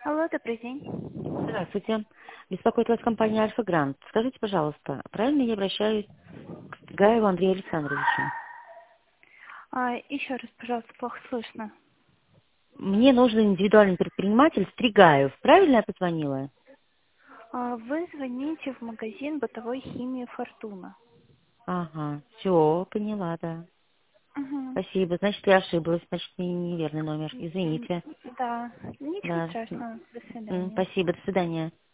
Алло, добрый день. Здравствуйте. Беспокоит вас компания Альфа Грант. Скажите, пожалуйста, правильно я обращаюсь к Гаеву Андрею Александровичу? Еще раз, пожалуйста, плохо слышно. Мне нужен индивидуальный предприниматель Стригаев. Правильно я позвонила? Вы звоните в магазин бытовой химии «Фортуна». Ага, все, поняла, да. Угу. Спасибо. Значит, я ошиблась. Значит, неверный номер. Извините. Да, ничего Да. страшного. До свидания. Спасибо. До свидания.